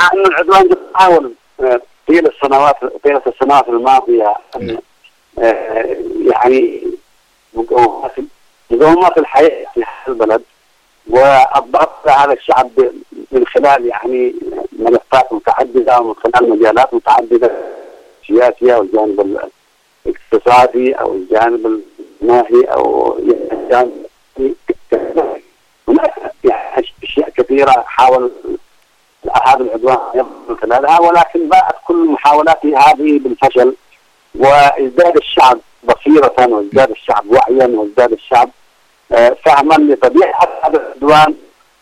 مع أن العدوان يحاول طيلة السنوات الماضية أن يعني مقومات الحياة في البلد والضغط على الشعب من خلال يعني ملفات متعددة ومن خلال مجالات متعددة، سياسية أو الجانب الاقتصادي أو الجانب الماهي أو الجانب هناك يعني أشياء كثيرة حاول هذا العدوان من خلالها، ولكن باءت كل محاولاته هذه بالفشل، وازداد الشعب بصيرة وازداد الشعب وعيا وازداد الشعب فهما لطبيعة هذا العدوان.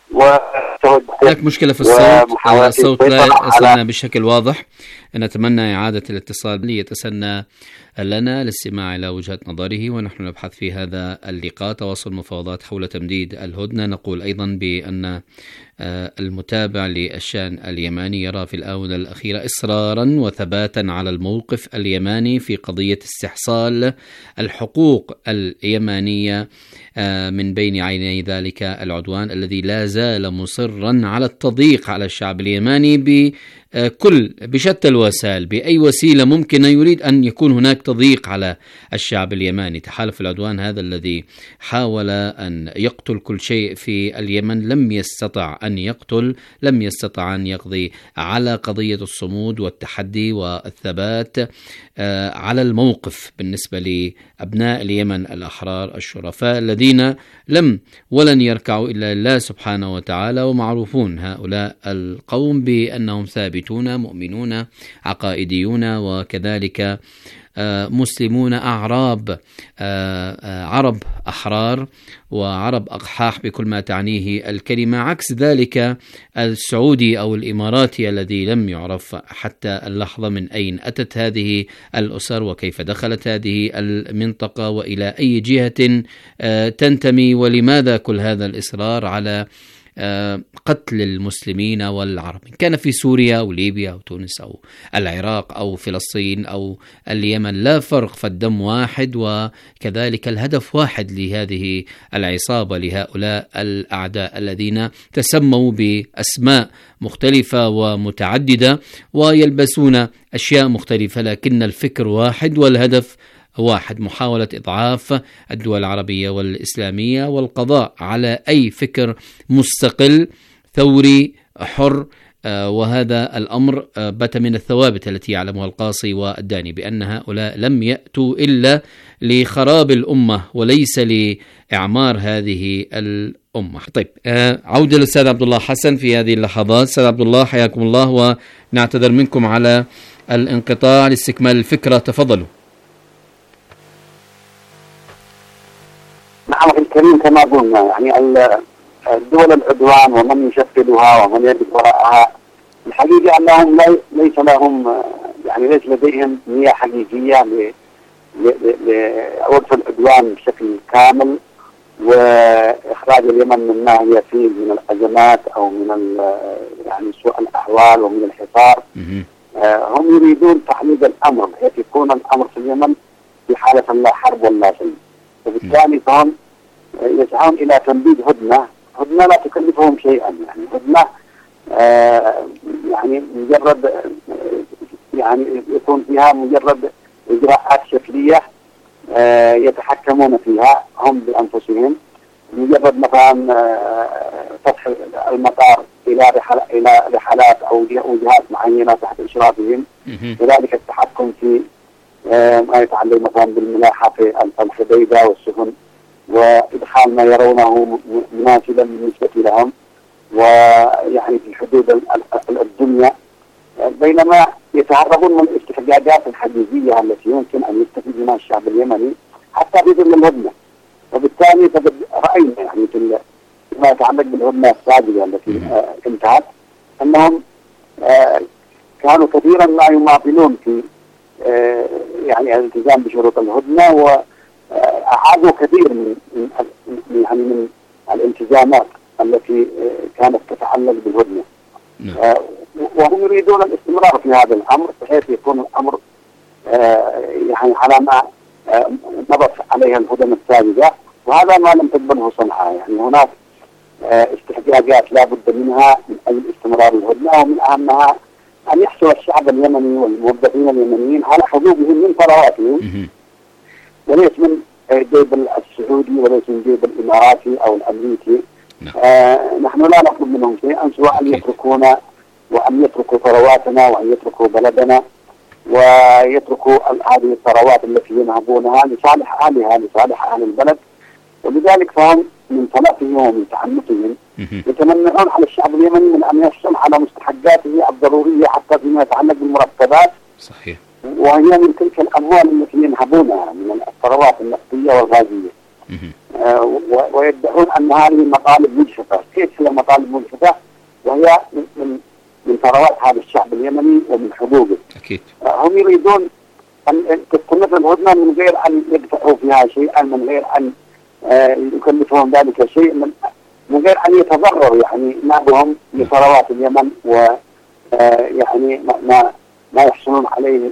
هناك مشكلة في الصوت لا يصلنا بشكل واضح. نتمنى إعادة الاتصال ليتسنى لنا الاستماع إلى وجهة نظره، ونحن نبحث في هذا اللقاء تواصل مفاوضات حول تمديد الهدنة. نقول أيضا بأن المتابع للشأن اليماني يرى في الآونة الأخيرة إصرارا وثباتا على الموقف اليماني في قضية استحصال الحقوق اليمانية من بين عيني ذلك العدوان الذي لا زال مصرا على التضييق على الشعب اليماني بشتى الوسائل، بأي وسيلة ممكنة يريد أن يكون هناك تضييق على الشعب اليماني. تحالف العدوان هذا الذي حاول أن يقتل كل شيء في اليمن لم يستطع أن يقتل، لم يستطع أن يقضي على قضية الصمود والتحدي والثبات على الموقف بالنسبة لأبناء اليمن الأحرار الشرفاء الذين لم ولن يركعوا إلا لله سبحانه وتعالى، ومعروفون هؤلاء القوم بأنهم ثابتون مؤمنون عقائديون، وكذلك مسلمون أعراب، عرب أحرار وعرب أقحاح بكل ما تعنيه الكلمة، عكس ذلك السعودي أو الإماراتي الذي لم يعرف حتى اللحظة من أين أتت هذه الأسر وكيف دخلت هذه المنطقة وإلى أي جهة تنتمي، ولماذا كل هذا الإصرار على قتل المسلمين والعرب، كان في سوريا أو ليبيا أو تونس أو العراق أو فلسطين أو اليمن، لا فرق، فالدم واحد وكذلك الهدف واحد لهذه العصابة، لهؤلاء الأعداء الذين تسموا بأسماء مختلفة ومتعددة ويلبسون أشياء مختلفة، لكن الفكر واحد والهدف واحد، محاولة إضعاف الدول العربية والإسلامية والقضاء على أي فكر مستقل ثوري حر. وهذا الأمر بات من الثوابت التي يعلمها القاصي والداني، بأن هؤلاء لم يأتوا إلا لخراب الأمة وليس لإعمار هذه الأمة. طيب، عودة للأستاذ عبد الله حسن في هذه اللحظات. أستاذ عبد الله حياكم الله، ونعتذر منكم على الانقطاع لاستكمال الفكرة، تفضلوا. نعم الكريم، كما قلنا يعني الدول العدوان ومن يشكلها ومن يجب وراءها الحقيقة أنهم ليس لهم يعني ليس لديهم نية حقيقية لوقف العدوان بشكل كامل وإخراج اليمن مما هي فيه من الأزمات أو من يعني سوء الأحوال ومن الحصار. هم يريدون تحميد الأمر بحيث يكون الأمر في اليمن في حالة لا حرب ولا شيء، وبالتالي فهم يسعون إلى تنفيذ هدنة لا تكلفهم شيئا، يعني هدنة يعني مجرد يعني يكون فيها مجرد إجراءات شكلية يتحكمون فيها هم بأنفسهم، مجرد مثلا فتح المطار إلى رحلات أو وجهات معينة تحت إشرافهم، كذلك التحكم في ما يتعلق مثلا بالملاحة في الحديدة والسفن وإدخال ما يرونه مناسبا بالنسبة لهم ويعني في حدود الدنيا، بينما يتهربون من الاستحقاقات الحقيقية التي يمكن أن يستفيد منها الشعب اليمني حتى في ظل الهدنة. وبالتالي فقد رأينا يعني فيما يتعلق بالهدنة السابقة التي انتهت أنهم كانوا كثيرا ما يماطلون في يعني الالتزام بشروط الهدنة، وأعادوا كثير من الالتزامات التي كانت تتعلق بالهدنة، وهم يريدون الاستمرار في هذا الأمر بحيث يكون الأمر يعني على ما مضت عليها الهدنة السابقة، وهذا ما لم تقبله صنعاء. يعني هناك استحقاقات لا بد منها من أجل استمرار الهدنة، ومن أهمها أن يحصل الشعب اليمني والموظفين اليمنيين على حقوقهم من ثرواتهم، وليس من جيب السعودي وليس من جيب الإماراتي أو الأمريكي. نحن لا نطلب منهم شيئا سوى أن يتركونا وأن يتركوا ثرواتنا وأن يتركوا بلدنا ويتركوا هذه الثروات التي ينهبونها لصالح أهلها لصالح أهل البلد. ولذلك فهم من طلبهم ومن تعنتهم يتمنعون على الشعب اليمني من أن يحصل على مستحقاته الضرورية حتى فيما يتعلق بالمرتبات. صحيح. وهي من تلك الأموال التي ينهبونها من الثروات النفطية والغازية. ويدعون أن هذه مطالب مجحفة. كيف هي مطالب مجحفة؟ وهي من ثروات هذا الشعب اليمني ومن حقوقه. أكيد. هم يريدون أن تستمر الهدنة من غير أن يدفعوا فيها شيئا، من غير أن يكلفهم ذلك شيء، من غير أن يتضرروا يعني نابهم لثروات اليمن ويعني ما يحصلون عليه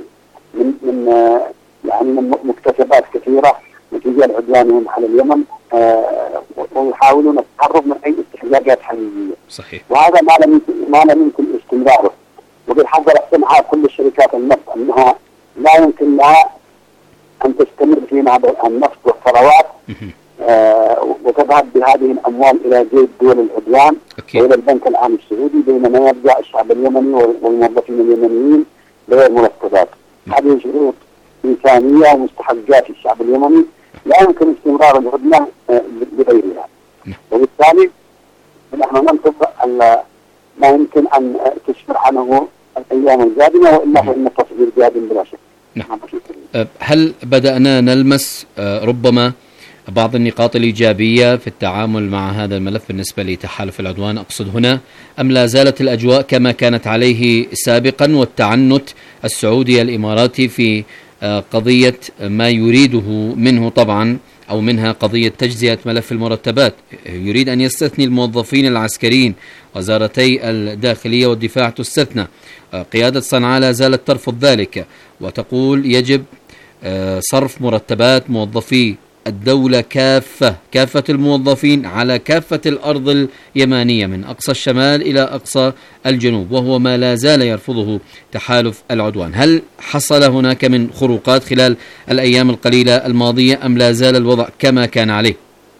من مكتسبات كثيرة نتيجة عدوانهم على اليمن، ويحاولون التهرب من أي استحقاقات حقيقية. صحيح. وهذا ما لم يمكن استمراره، وبالحذر سمعها كل الشركات النفط أنها لا يمكن لها أن تستمر في نهب النفط والثروات وتذهب بهذه الأموال إلى جيب دول العدوان وإلى البنك العام السعودي، بينما يبقى الشعب اليمني والموظفين اليمنيين بغير مرتبات. هذه شروط إنسانية ومستحقات الشعب اليمني لا يمكن استمرار الهدنة بغيرها. وبالتالي نحن ننتظر ما يمكن أن تسفر عنه الأيام القادمة، وإلا فإن التصوير قادم بلا شك. هل بدأنا نلمس ربما بعض النقاط الإيجابية في التعامل مع هذا الملف بالنسبة لتحالف العدوان أقصد هنا، أم لا زالت الأجواء كما كانت عليه سابقا، والتعنت السعودي الإماراتي في قضية ما يريده منه طبعا أو منها قضية تجزئة ملف المرتبات، يريد أن يستثني الموظفين العسكريين، وزارتي الداخلية والدفاع تستثنى، قيادة صنعاء لا زالت ترفض ذلك وتقول يجب صرف مرتبات موظفي الدولة كافة الموظفين على كافة الأرض اليمانية من أقصى الشمال إلى أقصى الجنوب، وهو ما لا زال يرفضه تحالف العدوان. هل حصل هناك من خروقات خلال الأيام القليلة الماضية أم لا زال الوضع كما كان عليه؟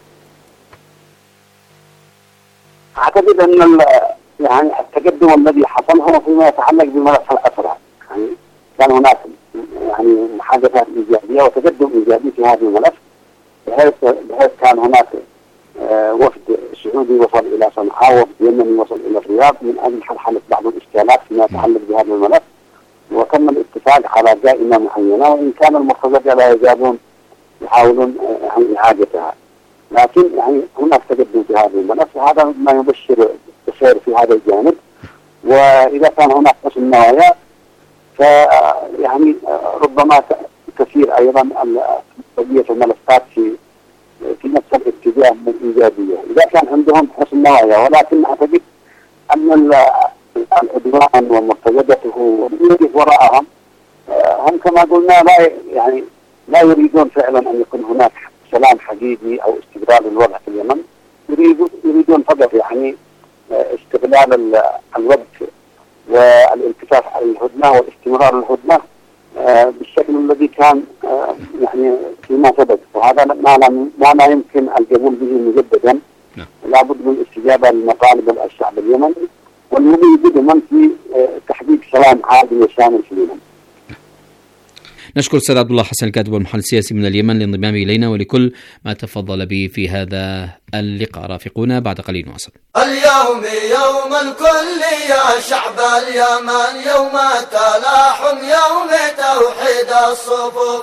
أعتقد أن يعني التقدم الذي حصل هو فيما يتعلق بملف الأسرى، يعني كان هناك يعني محادثات إيجابية وتقدم إيجابي في هذا الملف، بحيث كان هناك وفد سعودي وصل إلى صنعاء، وفد يمني وصل إلى الرياض من أجل حل بعض الإشكالات فيما يتعلق بهذا الملف، وتم الاتفاق على قائمة معينة، وإن كان المرتزقة لا يزالون يحاولون إعادتها، لكن يعني هناك تقدم في هذا الملف، وهذا ما يبشر بخير في هذا الجانب. وإذا كان هناك حسن نوايا فيعني ربما تسير أيضا قضية الملفات في نفس الاتجاه من الإيجابية إذا كان عندهم حسن نوايا، ولكن أعتقد أن العدوان ومرتزقته والذي وراءهم هم كما قلنا لا يريدون فعلا أن يكون هناك سلام حقيقي أو استقرار الوضع في اليمن، يريدون فقط يعني استغلال الوقت والالتفاف على الهدنة واستمرار الهدنة بالشكل الذي كان يعني فيما سبق، وهذا ما لا يمكن القبول به مجددا. لا بد من الاستجابة لمطالب الشعب اليمني والمضي بدما في تحقيق سلام عادل وشامل في اليمن. نشكر السيد عبد الله حسن الكاتب والمحلل السياسي من اليمن لانضمامه إلينا ولكل ما تفضل به في هذا اللقاء. رافقونا بعد قليل نواصل. اليوم يوم الكل يا شعب اليمن، يوم تلاحم، يوم توحيد الصفوف،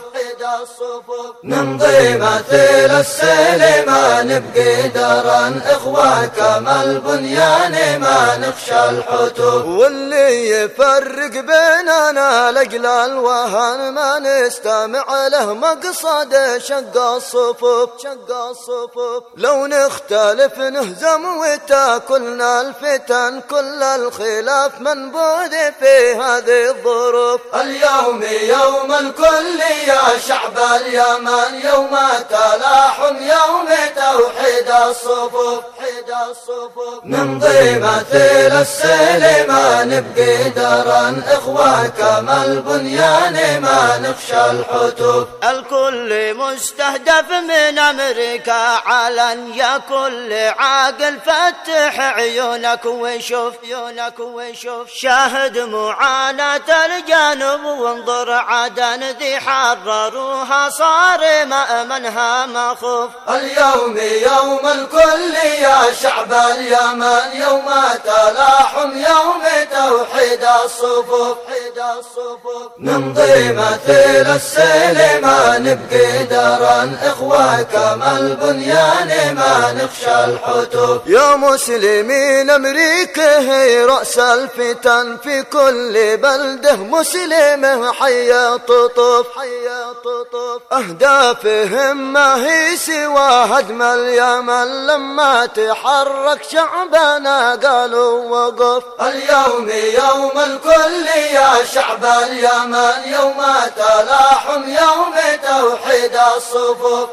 نمضي مثل السيل ما نبقي درا، إخوة كما البنيان ما نخشى الحتوف، واللي يفرق بيننا لجل الوهن ما نستمع له مقصد شق الصفوف، لو نختلف نهزم وتاكلنا الفتن، كل الخلاف منبوذ في هذه الظروف. اليوم يوم الكل يا شعب شعب اليمن يوم تلاحم يوم توحيد الصفوف نمضي مثل السليمان بقدرا إخوة كما البنيان ما نخشى الحتوف. الكل مستهدف من أمريكا علن، يا كل عاقل فتح عيونك وشوف شاهد معاناة الجانب وانظر عدن ذي حرروها صار مأمنها مخوف. اليوم يوم الكل يا شعب اليمن يوم تلاحم يوم توحيد الصفوف نمضي مثل السليمان بقدرا إخوة كما البنيان ما نخشى الحتوف. يا مسلمين أمريكا هي رأس الفتن في كل بلده مسلمه حيا تطوف أهدافهم ما هي سوى هدم اليمن لما تحرك شعبنا قالوا وقف. اليوم يوم الكل يا شعب اليمن يوم تلاحم يوم توحيد الصفوف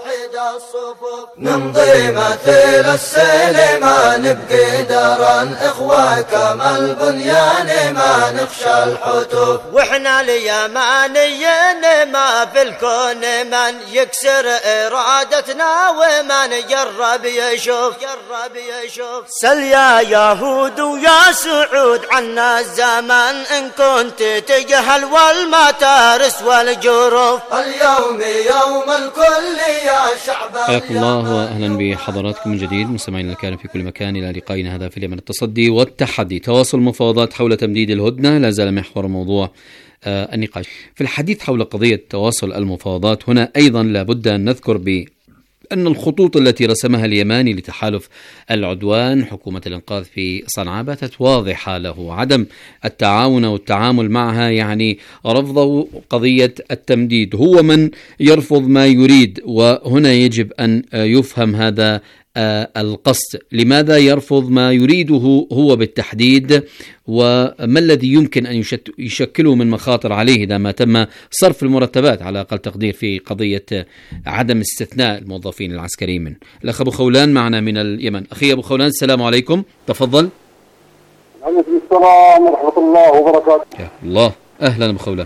نمضي مثل السليمان بقدرا إخوة كما البنيان ما نخشى الحتوف. واحنا اليمانيين ما في الكون من يكسر إرادتنا ومن جرب يشوف سل يا يهود ويا سعود عنا الزمن إن كنت تجهل والمتارس والجروف. اليوم يوم الكل يا شعب. حياكم الله وأهلا بحضراتكم من جديد مستمعينا الكرام في كل مكان إلى لقائنا هذا في اليمن التصدي والتحدي. تواصل مفاوضات حول تمديد الهدنة لا زال محور موضوع النقاش. في الحديث حول قضية تواصل المفاوضات هنا أيضا لابد أن نذكر أن الخطوط التي رسمها اليماني لتحالف العدوان حكومة الإنقاذ في صنعاء باتت واضحة له. عدم التعاون والتعامل معها يعني رفضه قضية التمديد، هو من يرفض ما يريد، وهنا يجب أن يفهم هذا القصد. لماذا يرفض ما يريده هو بالتحديد، وما الذي يمكن أن يشكله من مخاطر عليه إذا ما تم صرف المرتبات على أقل تقدير في قضية عدم استثناء الموظفين العسكريين منه. الأخ أبو خولان معنا من اليمن. أخي أبو خولان السلام عليكم، تفضل. عليكم السلام ورحمة الله وبركاته. يا الله، أهلا أبو خولان.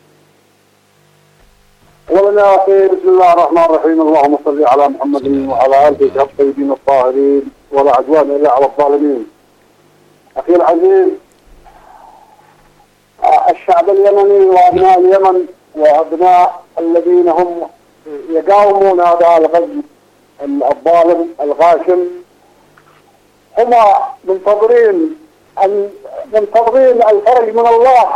أولا يا أخي بسم الله الرحمن الرحيم، اللهم صل على محمد وعلى آله الطيبين الطاهرين ولا عدوان إلا على الظالمين. أخي العزيز، الشعب اليمني وأبناء اليمن وأبناء الذين هم يقاومون هذا الغزو الظالم الغاشم هم منتظرين الفرج من الله.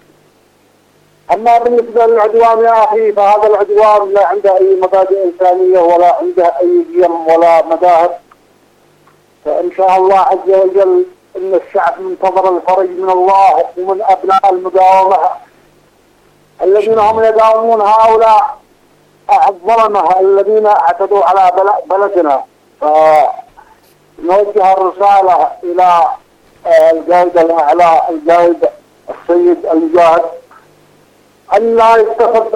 أما بالنسبة للعدوان يا أخي فهذا العدوان لا عنده أي مبادئ إنسانية ولا عنده أي قيم ولا مذاهب. فإن شاء الله عز وجل إن الشعب منتظر الفرج من الله ومن أبناء المقاومة الذين هم يقاومون هؤلاء الظلمة الذين اعتدوا على بلدنا. فنوجه الرسالة إلى القائد الأعلى القائد السيد المجاهد أن لا يتخذ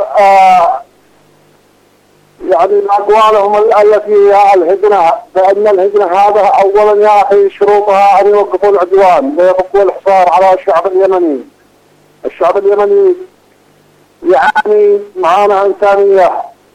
يعني أقوالهم التي هي الهدنة، فإن الهدنة هذا أولا يا أخي شروطها أن يوقفوا العدوان ويوقفوا الحصار على الشعب اليمني. الشعب اليمني يعاني معاناة إنسانية.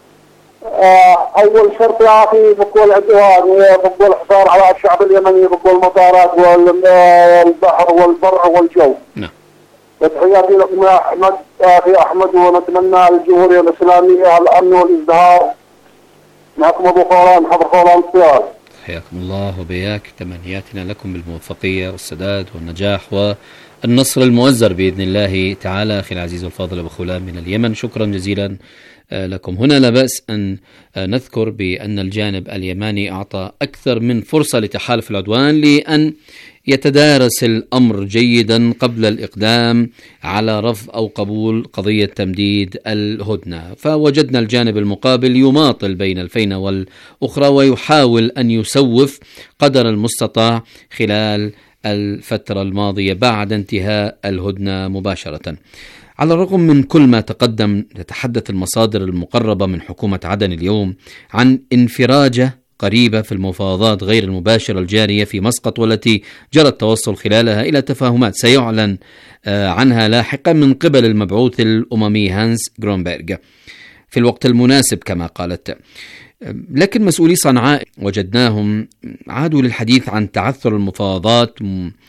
أول شرط يا أخي يوقفوا العدوان ويوقفوا الحصار على الشعب اليمني، يوقفوا المطارات والبحر والبر والجو. نعم. وتحياتي لكم يا أحمد أخي أحمد، ونتمنى الجمهورية الإسلامية الأمن والازدهار. معكم أبو خولان حضر خولان السيار. حياكم الله وبياك، تمنياتنا لكم بالموفقية والسداد والنجاح والنصر المؤزر بإذن الله تعالى. أخي العزيز والفاضل أبو خولان من اليمن، شكرا جزيلا لكم. هنا لا بأس أن نذكر بأن الجانب اليماني أعطى أكثر من فرصة لتحالف العدوان لأن يتدارس الأمر جيدا قبل الإقدام على رفض أو قبول قضية تمديد الهدنة. فوجدنا الجانب المقابل يماطل بين الفينة والأخرى ويحاول أن يسوف قدر المستطاع خلال الفترة الماضية بعد انتهاء الهدنة مباشرة. على الرغم من كل ما تقدم، تتحدث المصادر المقربة من حكومة عدن اليوم عن انفراجة قريبة في المفاوضات غير المباشرة الجارية في مسقط، والتي جرى التوصل خلالها إلى تفاهمات سيعلن عنها لاحقا من قبل المبعوث الأممي هانس جرونبرغ في الوقت المناسب كما قالت. لكن مسؤولي صنعاء وجدناهم عادوا للحديث عن تعثر المفاوضات،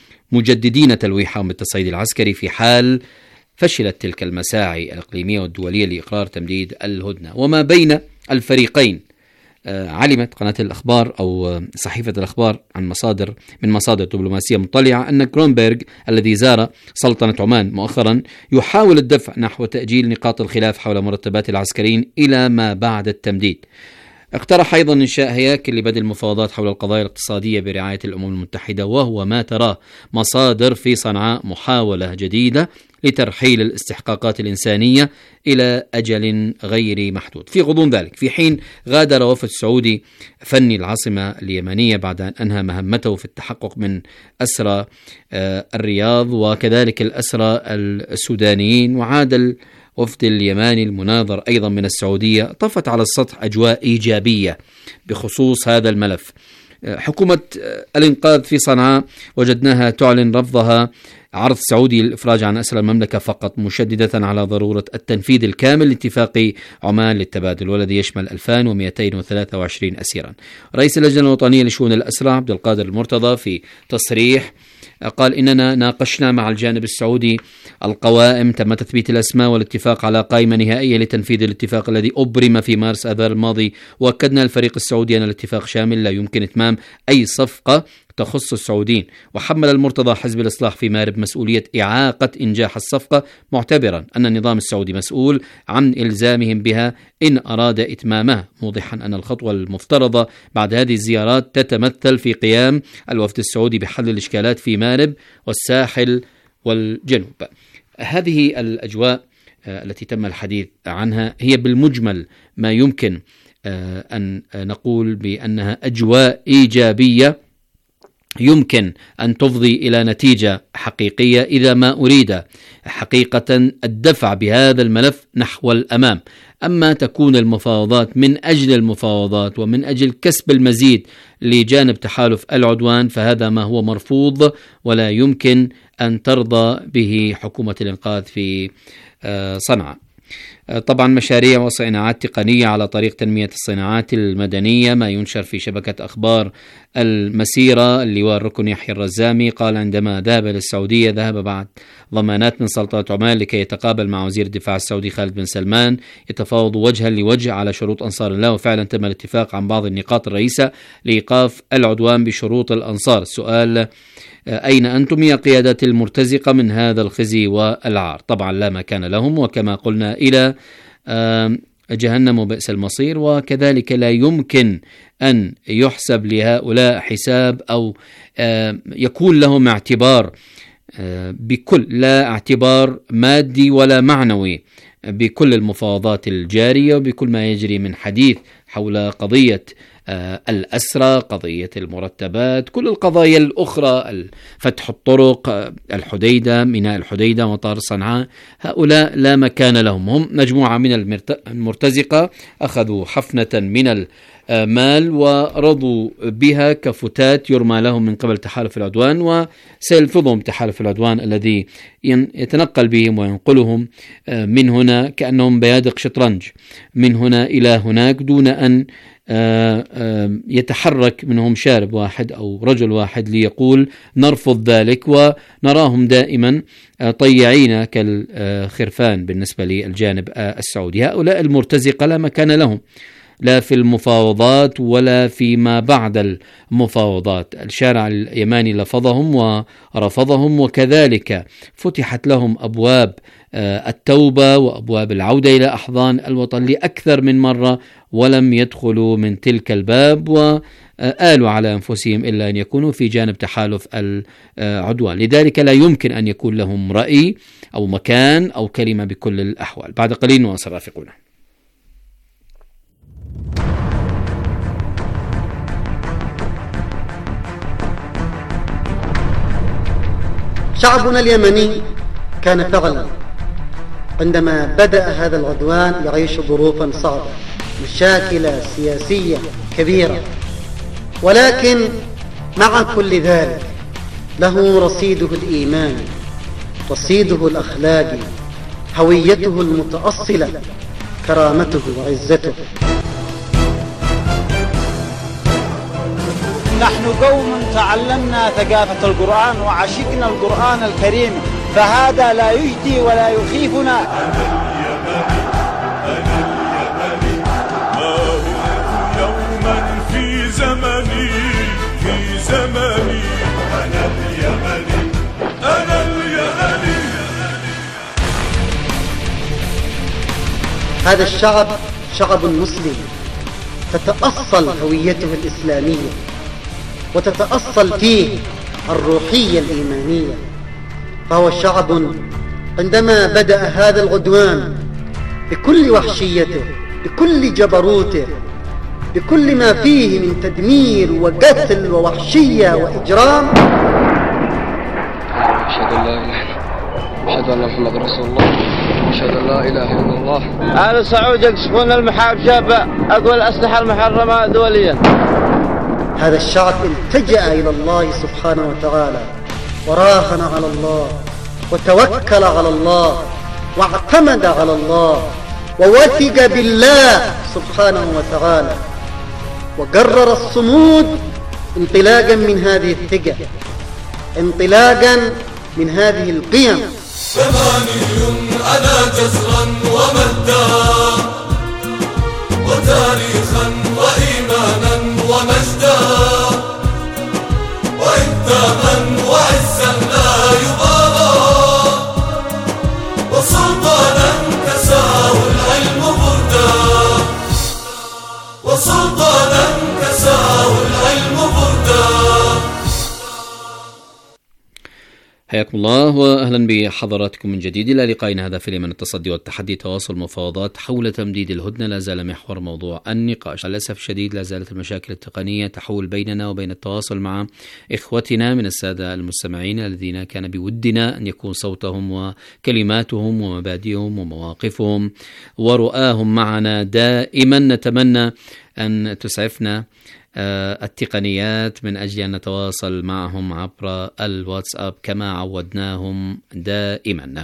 مجددين تلويحهم بالتصعيد العسكري في حال فشلت تلك المساعي الإقليمية والدولية لإقرار تمديد الهدنة. وما بين الفريقين علمت قناة الأخبار أو صحيفة الأخبار من مصادر دبلوماسية مطلعة أن جرونبرغ الذي زار سلطنة عمان مؤخرا يحاول الدفع نحو تأجيل نقاط الخلاف حول مرتبات العسكريين إلى ما بعد التمديد. اقترح أيضا إنشاء هياكل لبدء المفاوضات حول القضايا الاقتصادية برعاية الأمم المتحدة، وهو ما تراه مصادر في صنعاء محاولة جديدة لترحيل الاستحقاقات الإنسانية إلى أجل غير محدود. في غضون ذلك، في حين غادر وفد سعودي فني العاصمة اليمنية بعد أن أنهى مهمته في التحقق من أسرى الرياض وكذلك الأسرى السودانيين، وعاد الوفد اليماني المناظر أيضا من السعودية، طفت على السطح أجواء إيجابية بخصوص هذا الملف. حكومة الإنقاذ في صنعاء وجدناها تعلن رفضها عرض سعودي للإفراج عن أسرى المملكة فقط، مشددة على ضرورة التنفيذ الكامل لاتفاق عمان للتبادل والذي يشمل 2223 أسيرا. رئيس اللجنة الوطنية لشؤون الأسرى عبد القادر المرتضى في تصريح قال: إننا ناقشنا مع الجانب السعودي القوائم، تم تثبيت الأسماء والاتفاق على قائمة نهائية لتنفيذ الاتفاق الذي أبرم في مارس آذار الماضي، وأكدنا الفريق السعودي أن الاتفاق شامل لا يمكن إتمام أي صفقة تخص السعوديين. وحمل المرتضى حزب الإصلاح في مارب مسؤولية إعاقة إنجاح الصفقة، معتبرا أن النظام السعودي مسؤول عن إلزامهم بها إن أراد إتمامها، موضحا أن الخطوة المفترضة بعد هذه الزيارات تتمثل في قيام الوفد السعودي بحل الإشكالات في مارب والساحل والجنوب. هذه الأجواء التي تم الحديث عنها هي بالمجمل ما يمكن أن نقول بأنها أجواء إيجابية يمكن أن تفضي إلى نتيجة حقيقية إذا ما أريد حقيقة الدفع بهذا الملف نحو الأمام. أما تكون المفاوضات من أجل المفاوضات ومن أجل كسب المزيد لجانب تحالف العدوان، فهذا ما هو مرفوض ولا يمكن أن ترضى به حكومة الإنقاذ في صنعاء. طبعا مشاريع وصناعات تقنية على طريق تنمية الصناعات المدنية، ما ينشر في شبكة أخبار المسيرة. اللواء الركن يحيى الرزامي قال عندما ذهب للسعودية ذهب بعد ضمانات من سلطنة عمان لكي يتقابل مع وزير الدفاع السعودي خالد بن سلمان، يتفاوض وجها لوجه على شروط أنصار الله، وفعلا تم الاتفاق عن بعض النقاط الرئيسة لإيقاف العدوان بشروط الأنصار. السؤال: أين أنتم يا قيادات المرتزقة من هذا الخزي والعار؟ طبعا لا مكان لهم، وكما قلنا إلى جهنم وبئس المصير. وكذلك لا يمكن أن يحسب لهؤلاء حساب أو يكون لهم اعتبار بكل، لا اعتبار مادي ولا معنوي بكل المفاوضات الجارية وبكل ما يجري من حديث حول قضية الأسرى، قضية المرتبات، كل القضايا الأخرى، فتح الطرق، الحديدة، ميناء الحديدة، مطار صنعاء. هؤلاء لا مكان لهم. هم مجموعة من المرتزقة أخذوا حفنة من المال ورضوا بها كفتات يرمى لهم من قبل تحالف العدوان، وسيلفظهم تحالف العدوان الذي يتنقل بهم وينقلهم من هنا كأنهم بيادق شطرنج من هنا إلى هناك دون أن يتحرك منهم شارب واحد أو رجل واحد ليقول نرفض ذلك، ونراهم دائما طيعين كالخرفان بالنسبة للجانب السعودي. هؤلاء المرتزقة لا مكان لهم لا في المفاوضات ولا فيما بعد المفاوضات. الشارع اليماني لفظهم ورفضهم، وكذلك فتحت لهم أبواب التوبة وأبواب العودة إلى أحضان الوطن لأكثر من مرة، ولم يدخلوا من تلك الباب وآلوا على أنفسهم إلا أن يكونوا في جانب تحالف العدوان. لذلك لا يمكن أن يكون لهم رأي أو مكان أو كلمة بكل الأحوال. بعد قليل نواصل رافقونا. شعبنا اليمني كان فعلا عندما بدأ هذا العدوان يعيش ظروفا صعبة، مشاكل سياسية كبيرة، ولكن مع كل ذلك له رصيده الإيماني، رصيده الأخلاقي، هويته المتأصلة، كرامته وعزته. نحن قوم تعلمنا ثقافة القرآن وعشقنا القرآن الكريم، فهذا لا يجدي ولا يخيفنا. أنا اليمني ما هو يوما في زمني أنا اليمني هذا الشعب شعب مسلم، تتأصل هويته الإسلامية وتتأصل فيه الروحية الإيمانية. فهو شعب عندما بدأ هذا العدوان بكل وحشيته، بكل جبروته، بكل ما فيه من تدمير وقتل ووحشية وإجرام، أشهد أن لا إله إلا الله، أشهد أن محمد رسول الله، أشهد أن لا إله إلا الله. أهل سعود يكشفون المحاب شابة أقوى الأسلحة المحرمة دوليا. هذا الشعب التجأ إلى الله سبحانه وتعالى، وراهن على الله، وتوكل على الله، واعتمد على الله، ووثق بالله سبحانه وتعالى، وقرر الصمود انطلاقا من هذه الثقة، انطلاقا من هذه القيم. زماني أنا جزرا ومجدا وتاريخا وإيمانا ومجدا وإنتاما وعزا لا يبالى وسلطانا كساه العلم بردا وسلطانا كساه العلم بردا. حياكم الله وأهلا بحضراتكم من جديد إلى لقائنا هذا في اليمن التصدي والتحدي، تواصل مفاوضات حول تمديد الهدنة. لا زال محور موضوع النقاش. للأسف الشديد لا زالت المشاكل التقنية تحول بيننا وبين التواصل مع إخوتنا من السادة المستمعين الذين كان بودنا أن يكون صوتهم وكلماتهم ومبادئهم ومواقفهم ورؤاهم معنا دائما. نتمنى أن تسعفنا التقنيات من أجل أن نتواصل معهم عبر الواتساب كما عودناهم دائما.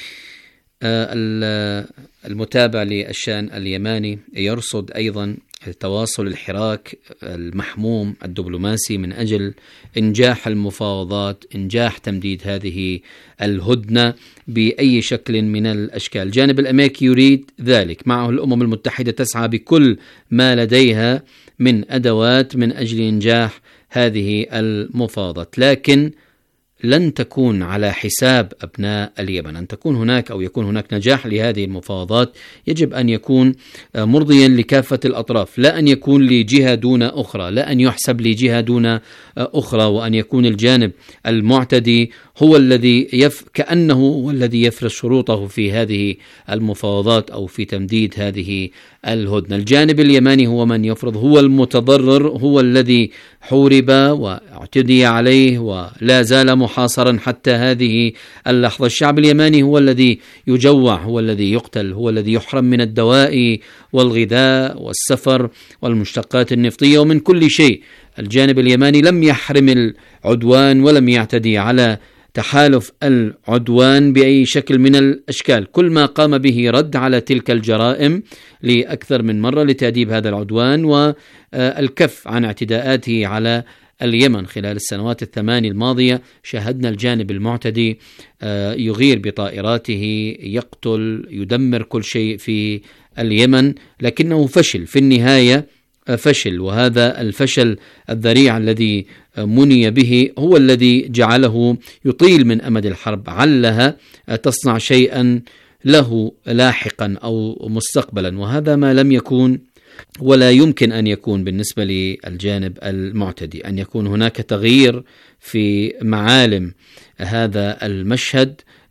المتابع للشأن اليماني يرصد أيضا تواصل الحراك المحموم الدبلوماسي من أجل إنجاح المفاوضات، إنجاح تمديد هذه الهدنة بأي شكل من الأشكال. الجانب الأمريكي يريد ذلك، معه الأمم المتحدة تسعى بكل ما لديها من أدوات من أجل إنجاح هذه المفاوضات، لكن لن تكون على حساب أبناء اليمن. أن تكون هناك أو يكون هناك نجاح لهذه المفاوضات يجب أن يكون مرضيا لكافة الأطراف، لا أن يكون لجهة دون أخرى، لا أن يحسب لجهة دون أخرى، وأن يكون الجانب المعتدي هو الذي كأنه هو الذي يفرض شروطه في هذه المفاوضات أو في تمديد هذه الهدنة. الجانب اليمني هو من يفرض، هو المتضرر، هو الذي حورب واعتدي عليه ولا زال محاصرا حتى هذه اللحظة. الشعب اليمني هو الذي يجوع، هو الذي يقتل، هو الذي يحرم من الدواء والغذاء والسفر والمشتقات النفطية ومن كل شيء. الجانب اليمني لم يحرم العدوان ولم يعتدي على تحالف العدوان بأي شكل من الأشكال. كل ما قام به رد على تلك الجرائم لأكثر من مرة لتأديب هذا العدوان والكف عن اعتداءاته على اليمن. خلال السنوات الثماني الماضية شاهدنا الجانب المعتدي يغير بطائراته، يقتل، يدمر كل شيء في اليمن، لكنه فشل في النهاية، فشل. وهذا الفشل الذريع الذي مني به هو الذي جعله يطيل من أمد الحرب، علها تصنع شيئا له لاحقا أو مستقبلا، وهذا ما لم يكون ولا يمكن أن يكون بالنسبة للجانب المعتدي. أن يكون هناك تغيير في معالم هذا المشهد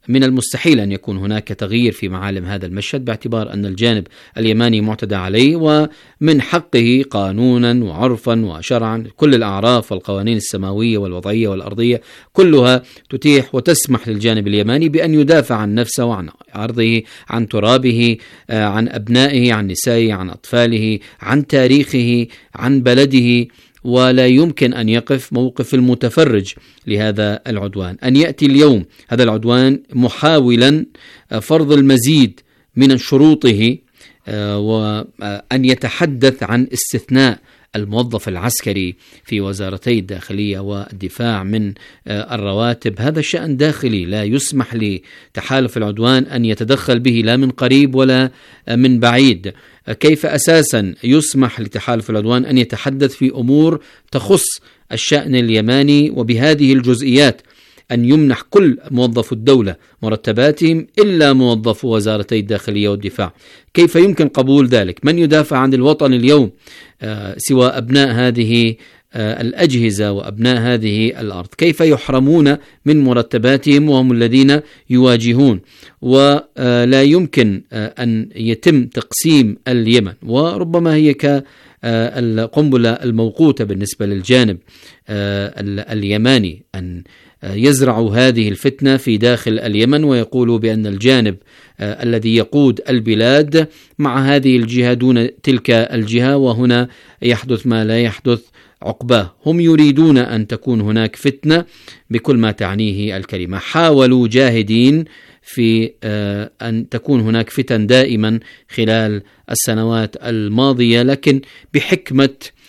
من المستحيل أن يكون هناك تغيير في معالم هذا المشهد، باعتبار أن الجانب اليماني معتدى عليه، ومن حقه قانونا وعرفا وشرعا كل الأعراف والقوانين السماوية والوضعية والأرضية كلها تتيح وتسمح للجانب اليماني بأن يدافع عن نفسه وعن عرضه، عن ترابه، عن أبنائه، عن نسائه، عن أطفاله، عن تاريخه، عن بلده. ولا يمكن أن يقف موقف المتفرج لهذا العدوان، أن يأتي اليوم هذا العدوان محاولا فرض المزيد من شروطه، وأن يتحدث عن استثناء الموظف العسكري في وزارتي الداخلية والدفاع من الرواتب. هذا شأن داخلي لا يسمح لتحالف العدوان أن يتدخل به لا من قريب ولا من بعيد. كيف أساسا يسمح لتحالف العدوان أن يتحدث في أمور تخص الشأن اليماني وبهذه الجزئيات، أن يمنح كل موظف الدولة مرتباتهم إلا موظف وزارتي الداخلية والدفاع؟ كيف يمكن قبول ذلك؟ من يدافع عن الوطن اليوم سوى أبناء هذه الأجهزة وأبناء هذه الأرض؟ كيف يحرمون من مرتباتهم وهم الذين يواجهون؟ ولا يمكن أن يتم تقسيم اليمن، وربما هي كالقنبلة الموقوتة بالنسبة للجانب اليماني، أن يزرعوا هذه الفتنة في داخل اليمن ويقولوا بأن الجانب الذي يقود البلاد مع هذه الجهة دون تلك الجهة، وهنا يحدث ما لا يحدث عقباه. هم يريدون أن تكون هناك فتنة بكل ما تعنيه الكلمة. حاولوا جاهدين في أن تكون هناك فتن دائما خلال السنوات الماضية، لكن بحكمة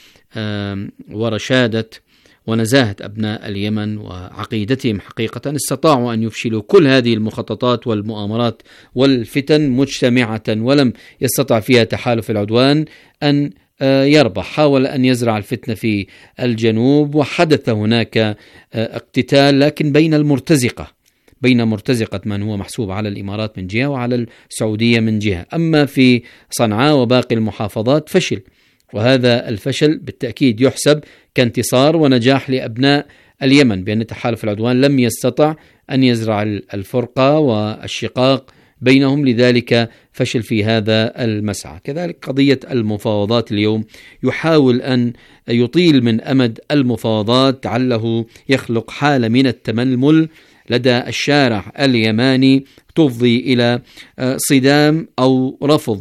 ورشادة ونزاهة أبناء اليمن وعقيدتهم حقيقة استطاعوا أن يفشلوا كل هذه المخططات والمؤامرات والفتن مجتمعة، ولم يستطع فيها تحالف العدوان أن يربح. حاول أن يزرع الفتنة في الجنوب، وحدث هناك اقتتال لكن بين مرتزقة من هو محسوب على الإمارات من جهة وعلى السعودية من جهة. أما في صنعاء وباقي المحافظات فشل، وهذا الفشل بالتأكيد يحسب كانتصار ونجاح لأبناء اليمن، بأن تحالف العدوان لم يستطع أن يزرع الفرقة والشقاق بينهم، لذلك فشل في هذا المسعى. كذلك قضية المفاوضات اليوم، يحاول أن يطيل من أمد المفاوضات لعله يخلق حالة من التململ لدى الشارع اليماني تفضي إلى صدام أو رفض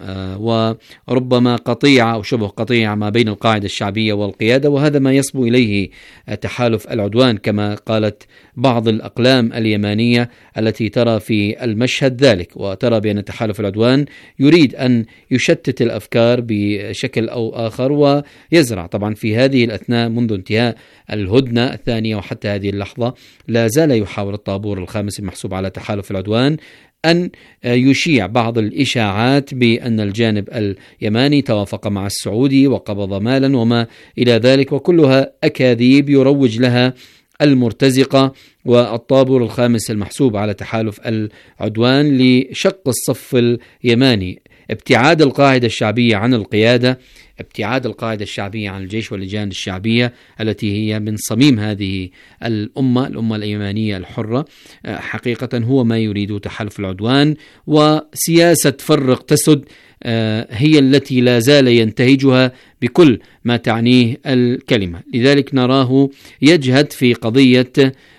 وربما قطيعة أو شبه قطيعة ما بين القاعدة الشعبية والقيادة، وهذا ما يصبو إليه تحالف العدوان كما قالت بعض الأقلام اليمانية التي ترى في المشهد ذلك، وترى بأن تحالف العدوان يريد أن يشتت الأفكار بشكل أو آخر ويزرع. طبعا في هذه الأثناء منذ انتهاء الهدنة الثانية وحتى هذه اللحظة لا زال يحاول الطابور الخامس المحسوب على تحالف العدوان أن يشيع بعض الإشاعات بأن الجانب اليماني توافق مع السعودي وقبض مالا وما إلى ذلك، وكلها أكاذيب يروج لها المرتزقة والطابور الخامس المحسوب على تحالف العدوان لشق الصف اليماني، ابتعاد القاعدة الشعبية عن القيادة، ابتعاد القاعدة الشعبية عن الجيش واللجان الشعبية التي هي من صميم هذه الأمة اليمانية الحرة. حقيقة هو ما يريد تحالف العدوان، وسياسة فرق تسد هي التي لا زال ينتهجها بكل ما تعنيه الكلمة. لذلك نراه يجهد في قضية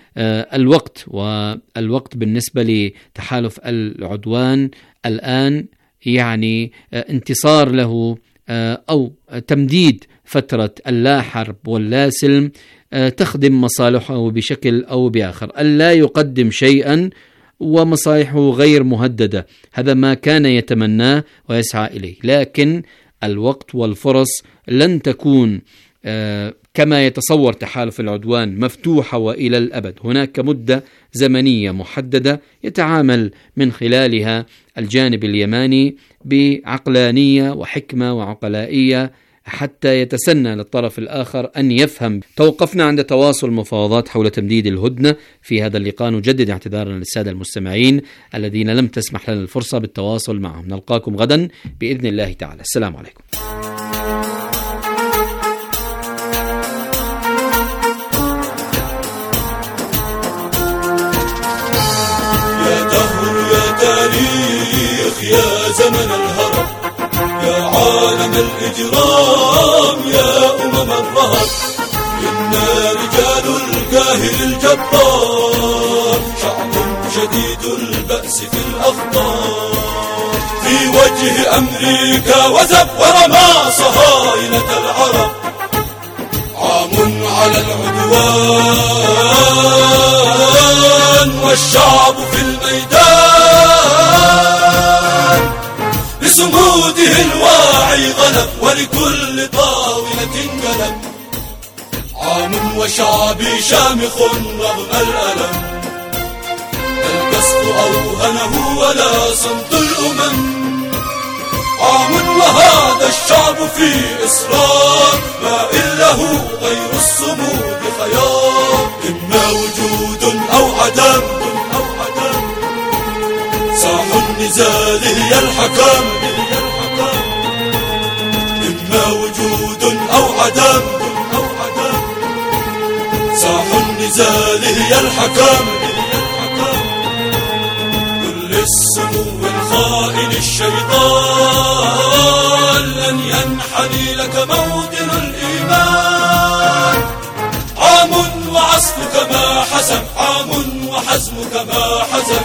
الوقت، والوقت بالنسبة لتحالف العدوان الآن يعني انتصار له أو تمديد فترة اللا حرب واللا سلم تخدم مصالحه بشكل أو بآخر، ألا يقدم شيئا ومصالحه غير مهددة. هذا ما كان يتمناه ويسعى إليه، لكن الوقت والفرص لن تكون كما يتصور تحالف العدوان مفتوحة وإلى الأبد. هناك مدة زمنية محددة يتعامل من خلالها الجانب اليماني بعقلانية وحكمة وعقلائية حتى يتسنى للطرف الآخر أن يفهم. توقفنا عند تواصل مفاوضات حول تمديد الهدنة. في هذا اللقاء نجدد اعتذارنا للسادة المستمعين الذين لم تسمح لنا الفرصة بالتواصل معهم. نلقاكم غدا بإذن الله تعالى. السلام عليكم. الإجرام يا الرهب. إنا رجال القاهر الجبار، شعب شديد البأس في الأخطار، في وجه أمريكا وزفر ما صهاينة العرب. عام على العدوان والشعب في الميدان، بصموده الواعي غلب ولكل طاولة قلب. عام وشعبي شامخ رغم الألم، لا القصف أوهنه ولا صمت الأمم. عام وهذا الشعب في إصرار، ما إله غير الصمود خيار. إما وجود أو عدم، ساح النزال هي الحكم. إما وجود أو عدم، ساح النزال هي الحكم. كل السمو الخائن الشيطان، لن ينحني لك موطن الإيمان. عام وعصفك ما حسم، عام وحزمك ما حزم.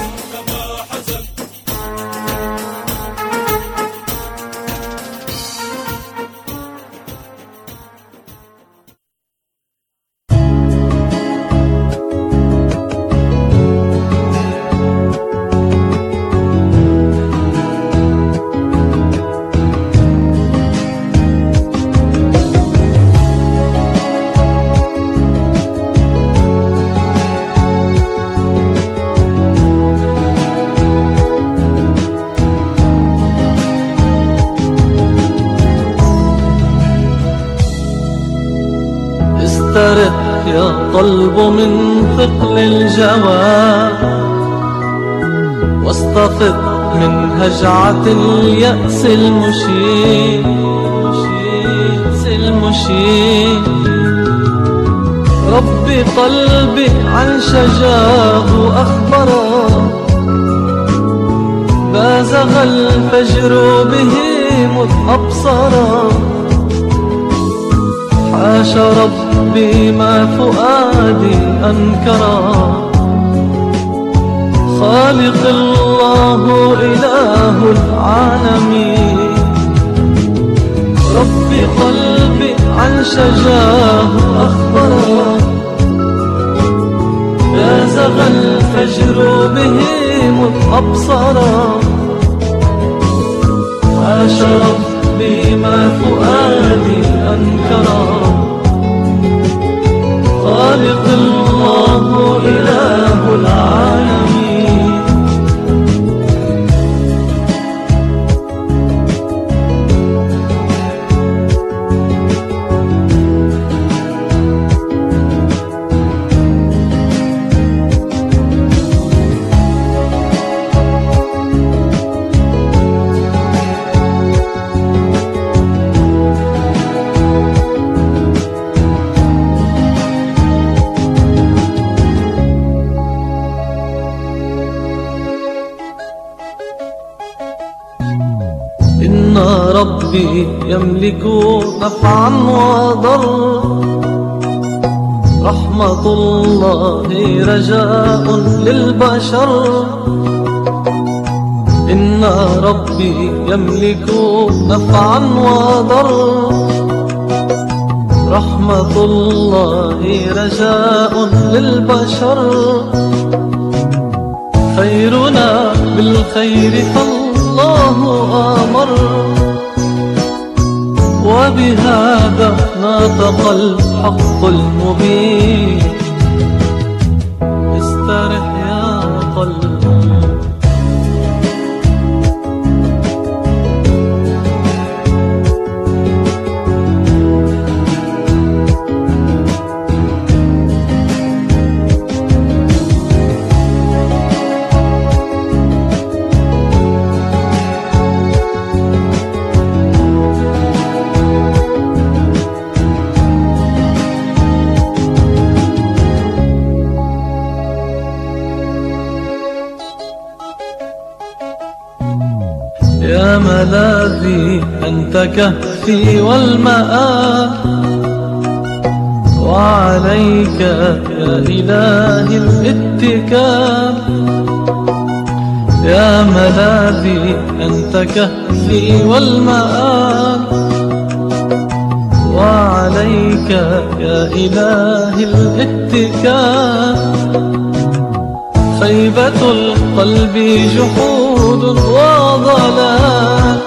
استرق يا قلب من ثقل الجوى، واستفد من هجعة اليأس المشيب. ربي قلبي عن شجاه أخبرا، بازغ الفجر به مذ أبصرا. حاش ربي ما فؤادي أنكرا، خالق الله إله العالمين. ربي قلبي عن شجاه أخبرا، بازغ الفجر به مذ أبصرا. حاش ربي ما فؤادي أنكرا، خالق الله إله العالمين. إن ربي يملك نفعا وضر، رحمة الله رجاء للبشر. إن ربي يملك نفعا وضر، رحمة الله رجاء للبشر. خيرنا بالخير فالله آمر، وبهذا نطق الحق المبين. استرح يا قلبي. يا ملاذي أنت كهفي الكهف والمآب، وعليك يا إلهي الاتكال، يا ملاذي أنت كهفي والمآب، وعليك يا إلهي الاتكال. خيبة القلب جحود وضلال،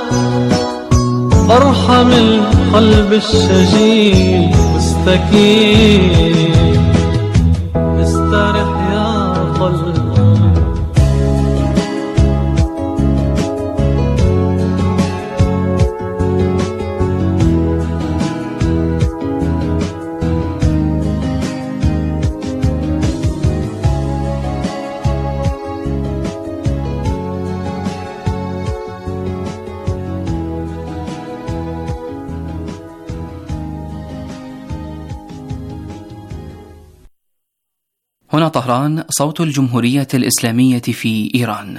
ارحم القلب الشجين مستكين، استرح يا قلبي. هنا طهران، صوت الجمهورية الإسلامية في إيران.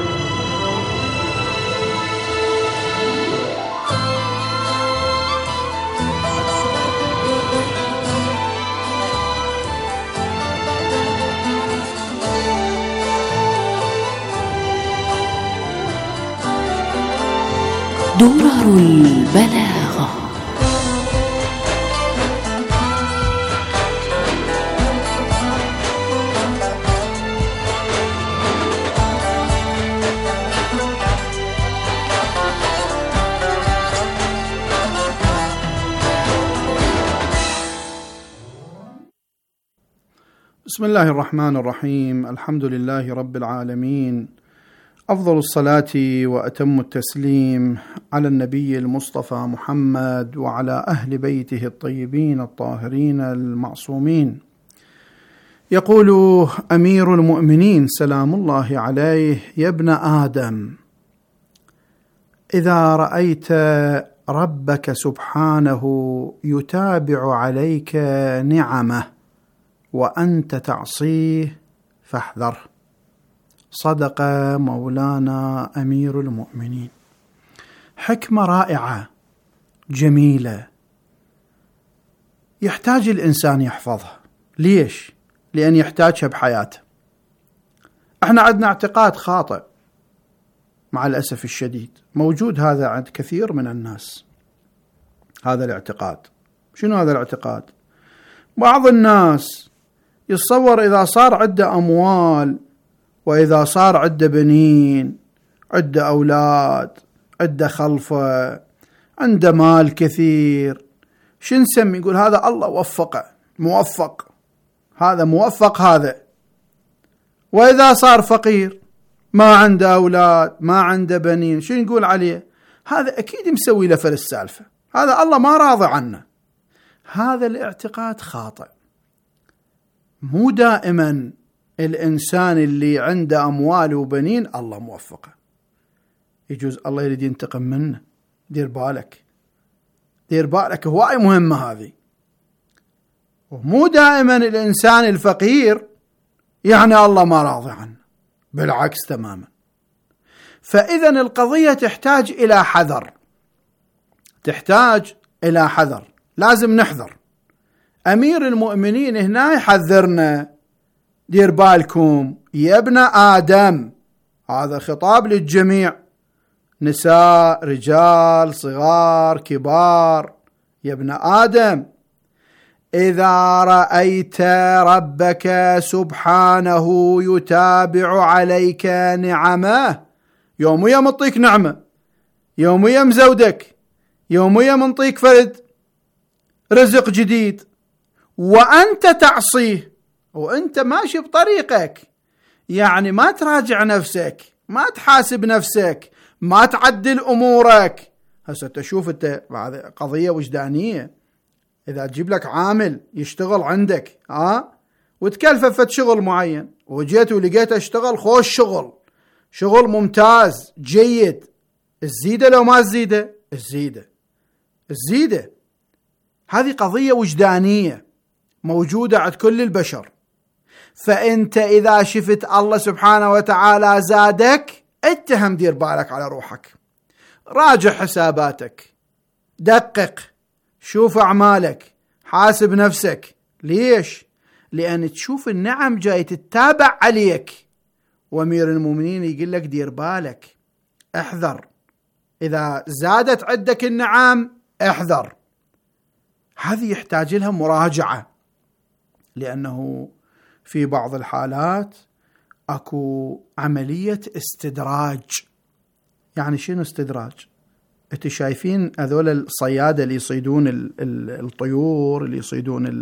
درر البلاغة. بسم الله الرحمن الرحيم. الحمد لله رب العالمين، أفضل الصلاة وأتم التسليم على النبي المصطفى محمد وعلى أهل بيته الطيبين الطاهرين المعصومين. يقول أمير المؤمنين سلام الله عليه: يا ابن آدم، إذا رأيت ربك سبحانه يتابع عليك نعمه وأنت تعصيه فاحذر. صدق مولانا أمير المؤمنين. حكمة رائعة جميلة يحتاج الإنسان يحفظها. ليش؟ لأن يحتاجها بحياته. احنا عندنا اعتقاد خاطئ مع الأسف الشديد، موجود هذا عند كثير من الناس. هذا الاعتقاد، شنو هذا الاعتقاد؟ بعض الناس يتصور إذا صار عنده أموال، وإذا صار عنده بنين، عنده أولاد، عنده خلفة، عنده مال كثير، شو نسمي؟ يقول هذا الله وفقه، موفق، هذا موفق هذا. وإذا صار فقير، ما عنده أولاد، ما عنده بنين، شو نقول عليه؟ هذا أكيد مسوي له فل السالفة، هذا الله ما راضي عنه. هذا الاعتقاد خاطئ. مو دائما الإنسان اللي عنده أموال وبنين الله موفقه. يجوز الله يريد ينتقم منه. دير بالك، دير بالك، هواي مهمة هذه. ومو دائما الإنسان الفقير يعني الله ما راضي عنه، بالعكس تماما. فإذا القضية تحتاج إلى حذر، تحتاج إلى حذر، لازم نحذر. أمير المؤمنين هنا يحذرنا: دير بالكم يا ابن آدم. هذا خطاب للجميع، نساء، رجال، صغار، كبار. يا ابن آدم، إذا رأيت ربك سبحانه يتابع عليك نعمه، يوميا منطيك نعمة، يوميا مزودك، يوميا منطيك فرد رزق جديد، وأنت تعصيه، وأنت ماشي بطريقك، يعني ما تراجع نفسك، ما تحاسب نفسك، ما تعدل أمورك. هسه تشوف أنت قضية وجدانية. إذا تجيب لك عامل يشتغل عندك وتكلفه فت شغل معين، وجيت ولقيته اشتغل خوش شغل، شغل ممتاز جيد، الزيدة لو ما الزيدة؟ الزيدة. هذه قضية وجدانية موجودة عند كل البشر. فأنت إذا شفت الله سبحانه وتعالى زادك، اتهم، دير بالك على روحك، راجع حساباتك، دقق، شوف أعمالك، حاسب نفسك. ليش؟ لأن تشوف النعم جاي تتابع عليك، وأمير المؤمنين يقول لك دير بالك، احذر، إذا زادت عندك النعم احذر. هذه يحتاج لها مراجعة، لأنه في بعض الحالات أكو عملية استدراج. يعني شنو استدراج؟ انت شايفين هذول الصيادة اللي يصيدون الطيور، اللي يصيدون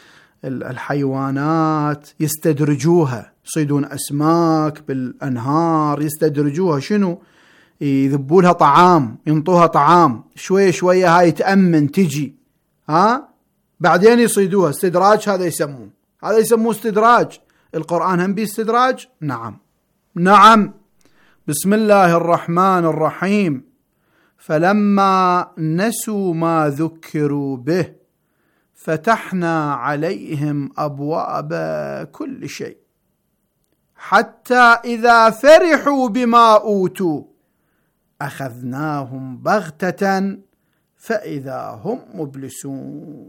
الحيوانات، يستدرجوها، يصيدون أسماك بالأنهار، يستدرجوها. شنو؟ يذبوا لها طعام، ينطوها طعام، شوية شوية هاي تأمن تجي، بعدين يصيدوها. استدراج هذا يسموه استدراج. القرآن هم باستدراج؟ نعم. بسم الله الرحمن الرحيم. فلما نسوا ما ذكروا به فتحنا عليهم أبواب كل شيء حتى إذا فرحوا بما أوتوا أخذناهم بغتة فإذا هم مبلسون.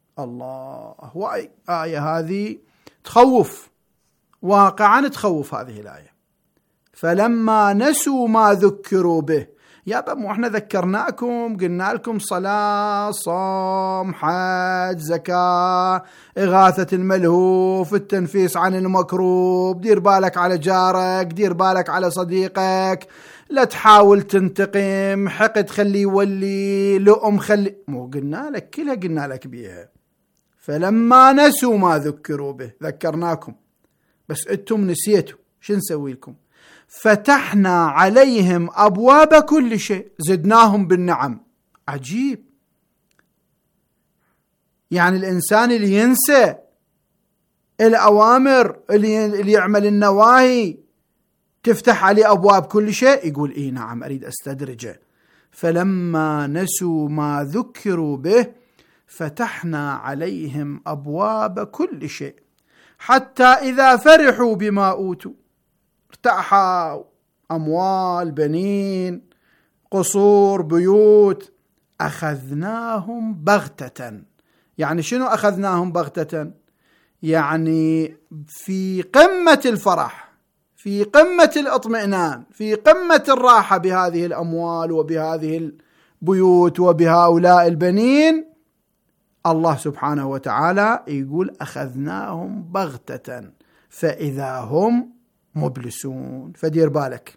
الله، آية هذه تخوف، واقعا تخوف هذه الآية. فلما نسوا ما ذكروا به، يابا مو احنا ذكرناكم، قلنا لكم صلاة، صوم، حج، زكاة، إغاثة الملهوف، التنفيس عن المكروب، دير بالك على جارك، دير بالك على صديقك، لا تحاول تنتقم، حقد خلي يولي، لؤم خلي، مو قلنا لك كلها، قلنا لك بيها. فلما نسوا ما ذكروا به، ذكرناكم بس انتم نسيتوا، شو نسوي لكم؟ فتحنا عليهم أبواب كل شيء، زدناهم بالنعم. عجيب، يعني الإنسان اللي ينسى الأوامر، اللي يعمل النواهي، تفتح عليه أبواب كل شيء، يقول نعم أريد أستدرجه. فلما نسوا ما ذكروا به فتحنا عليهم أبواب كل شيء حتى إذا فرحوا بما أوتوا، ارتاحوا، أموال، بنين، قصور، بيوت، أخذناهم بغتة. يعني شنو أخذناهم بغتة؟ يعني في قمة الفرح، في قمة الاطمئنان، في قمة الراحة بهذه الأموال وبهذه البيوت وبهؤلاء البنين، الله سبحانه وتعالى يقول أخذناهم بغتة فإذا هم مبلسون. فدير بالك.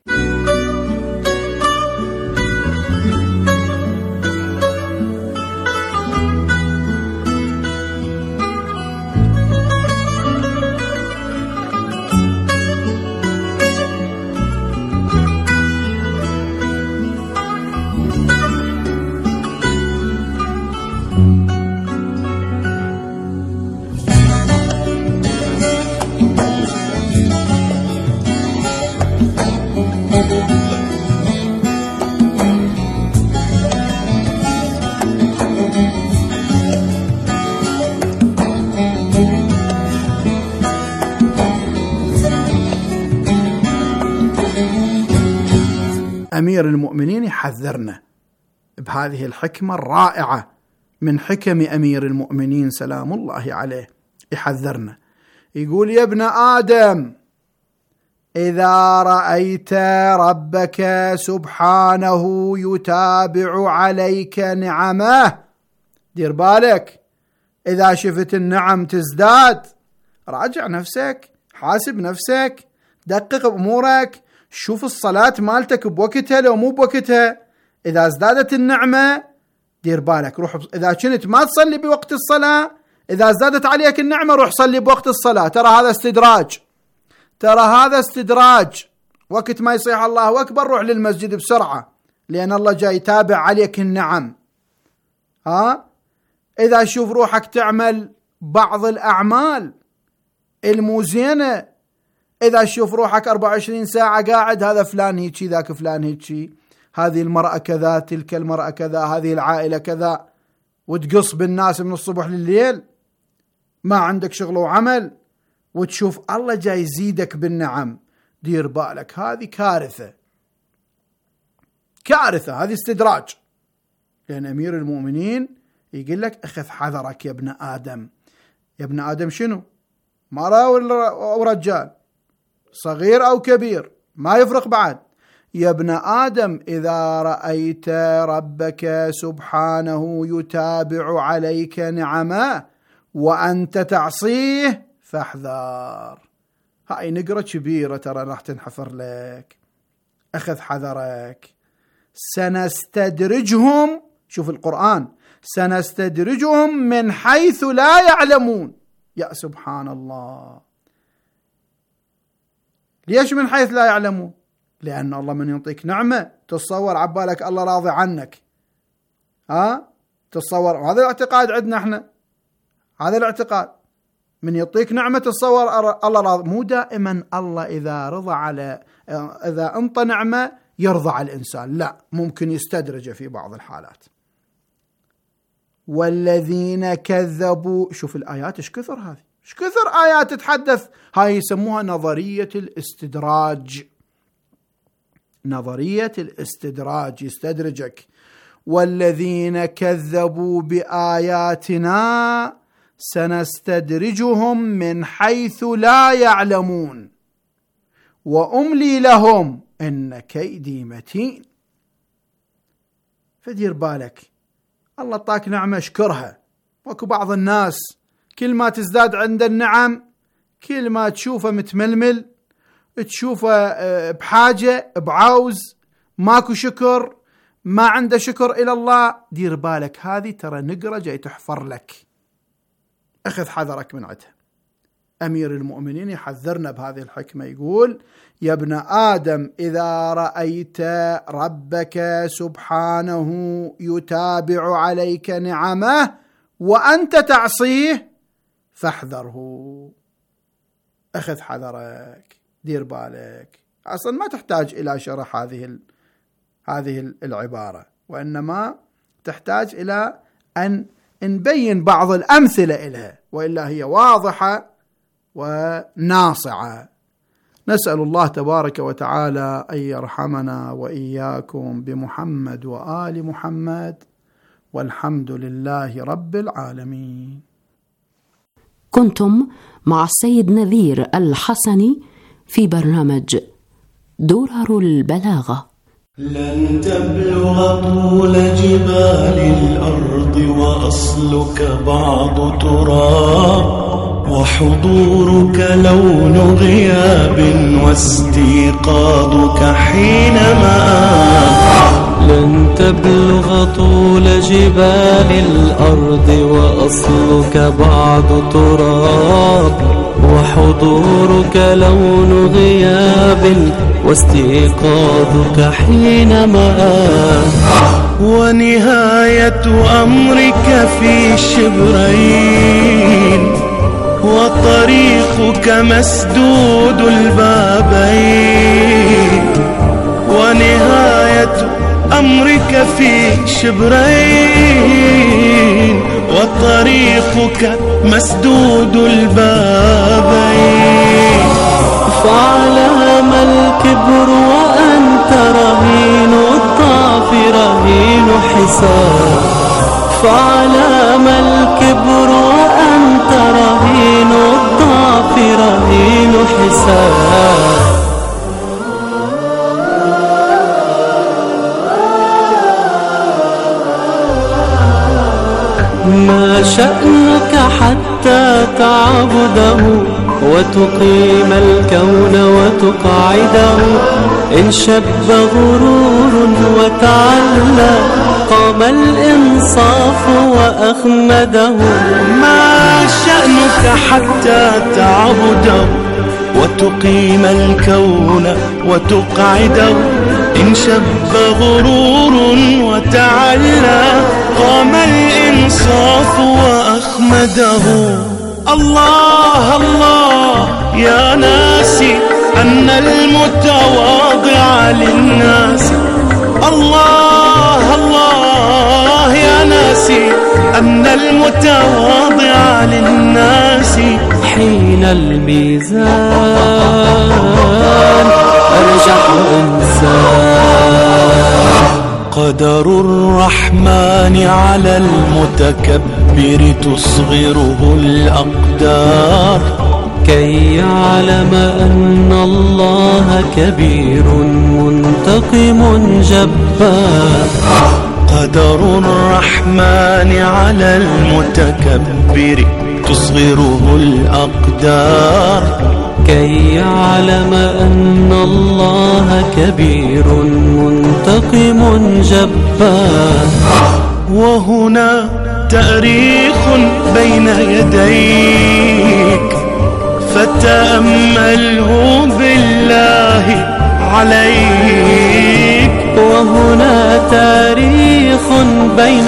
أمير المؤمنين يحذرنا بهذه الحكمة الرائعة من حكم أمير المؤمنين سلام الله عليه. يحذرنا، يقول يا ابن آدم إذا رأيت ربك سبحانه يتابع عليك نعمه، دير بالك، إذا شفت النعم تزداد راجع نفسك، حاسب نفسك، دقق بأمورك، شوف الصلاة مالتك بوقتها لو مو بوقتها. إذا ازدادت النعمة دير بالك، روح. إذا كنت ما تصلي بوقت الصلاة، إذا ازدادت عليك النعمة روح صلي بوقت الصلاة. ترى هذا استدراج، ترى هذا استدراج. وقت ما يصيح الله أكبر روح للمسجد بسرعة، لأن الله جاي يتابع عليك النعم. إذا شوف روحك تعمل بعض الأعمال المزينة، إذا شوف روحك 24 ساعة قاعد، هذا فلان هيك، ذاك فلان هيك، هذه المرأة كذا، تلك المرأة كذا، هذه العائلة كذا، وتقص بالناس من الصبح لليل، ما عندك شغل وعمل، وتشوف الله جاي يزيدك بالنعم، دير بالك، هذه كارثة، كارثة، هذه استدراج. لأن أمير المؤمنين يقول لك أخذ حذرك يا ابن آدم. يا ابن آدم شنو؟ مرأة أو رجال، صغير أو كبير، ما يفرق بعد. يا ابن آدم إذا رأيت ربك سبحانه يتابع عليك نعمه وأنت تعصيه فاحذر. هاي نقرة كبيرة ترى راح تنحفر لك. أخذ حذرك. سنستدرجهم، شوف القرآن، سنستدرجهم من حيث لا يعلمون. يا سبحان الله، ليش من حيث لا يعلمون؟ لأن الله من يعطيك نعمة تتصور عبالك الله راضي عنك، تتصور. هذا الاعتقاد عندنا احنا، هذا الاعتقاد، من يعطيك نعمة تتصور الله راضي. مو دائما الله إذا انطى نعمة يرضى على الإنسان، لا، ممكن يستدرجه في بعض الحالات. والذين كذبوا، شوف الآيات ايش كثر، هذه ايش كثر آيات تتحدث، هاي يسموها نظرية الاستدراج. نظرية الاستدراج، يستدرجك. والذين كذبوا بآياتنا سنستدرجهم من حيث لا يعلمون وأملي لهم إن كيدي متين. فدير بالك، الله طاك نعمة اشكرها. وكو بعض الناس كل ما تزداد عند النعم كل ما تشوفه متململ، تشوفه بحاجة بعوز، ماكو شكر، ما عنده شكر إلى الله. دير بالك، هذه ترى نقرة جاي تحفر لك. أخذ حذرك من عدها. أمير المؤمنين يحذرنا بهذه الحكمة، يقول: يا ابن آدم إذا رأيت ربك سبحانه يتابع عليك نعمه وأنت تعصيه فاحذره. أخذ حذرك، دير بالك. أصلا ما تحتاج إلى شرح هذه العبارة، وإنما تحتاج إلى أن نبين بعض الأمثلة إلها، وإلا هي واضحة وناصعة. نسأل الله تبارك وتعالى أن يرحمنا وإياكم بمحمد وآل محمد، والحمد لله رب العالمين. كنتم مع السيد نذير الحسني في برنامج درر البلاغة. لن تبلغ طول جبال الأرض وأصلك بعض تراب، وحضورك لون غياب واستيقاظك حينما. لن تبلغ طول جبال الأرض وأصلك بعض تراب، وحضورك لون غياب واستيقاظك حينما. ونهاية أمرك في شبرين، وطريقك مسدود البابين. ونهاية أمرك في شبرين، وطريقك مسدود البابين. فعلى ما الكبر وأنت رهين الضعف رهين حساب. فعلى ما الكبر وأنت رهين الضعف رهين حساب. ما شأنك حتى تعبده وتقيم الكون وتقعده؟ إن شب غرور وتعلى قام الإنصاف وأخمده. ما شأنك حتى تعبده وتقيم الكون وتقعده؟ إن شب غرور وتعلى قام الإنصاف وأخمده. الله الله يا ناسي أن المتواضع للناس. الله الله يا ناسي أن المتواضع للناس. حين الميزان أرجح إنسان، قدر الرحمن على المتكبر تصغره الأقدار كي يعلم أن الله كبير منتقم جبار. قدر الرحمن على المتكبر تصغره الأقدار كي يعلم أن الله كبير منتقم جبار. وهنا تاريخ بين يديك فتأمله بالله عليك. وهنا تاريخ بين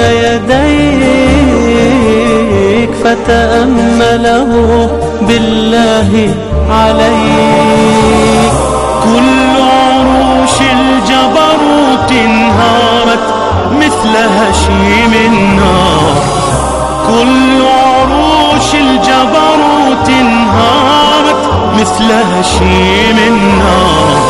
يديك فتأمله بالله عليك. كل عروش الجبروت انهارت مثل هشيم النار. كل عروش الجبروت انهارت مثل هشيم النار.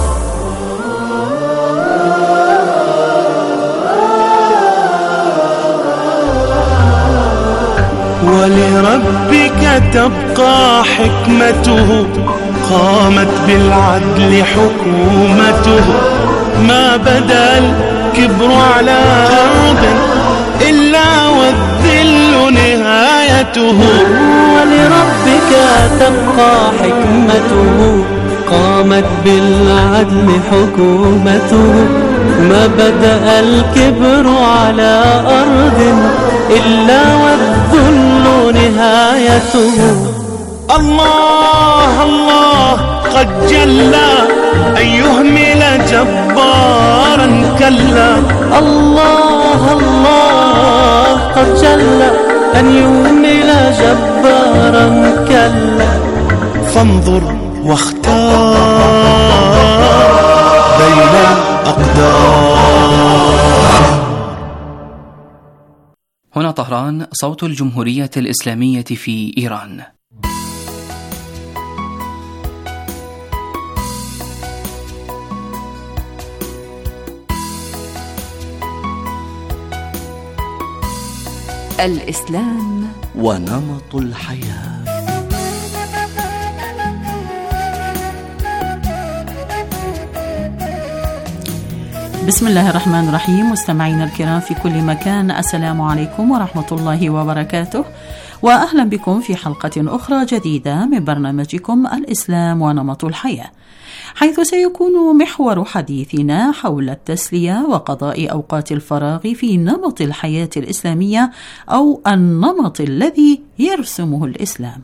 ولربك تبقى حكمته قامت بالعدل حكومته. ما بدا الكبر على أرض إلا والذل نهايته. ولربك تبقى حكمته قامت بالعدل حكومته. ما بدأ الكبر على أرض إلا والذل نهايته. الله الله قد جلى أن يهمل جبارا كلا. الله الله قد جلى أن يهمل جبارا كلا. فانظر واختار بين الأقدار. هنا طهران، صوت الجمهورية الإسلامية في إيران. الإسلام ونمط الحياة. بسم الله الرحمن الرحيم. مستمعينا الكرام في كل مكان، السلام عليكم ورحمة الله وبركاته، وأهلا بكم في حلقة أخرى جديدة من برنامجكم الإسلام ونمط الحياة، حيث سيكون محور حديثنا حول التسلية وقضاء أوقات الفراغ في نمط الحياة الإسلامية أو النمط الذي يرسمه الإسلام.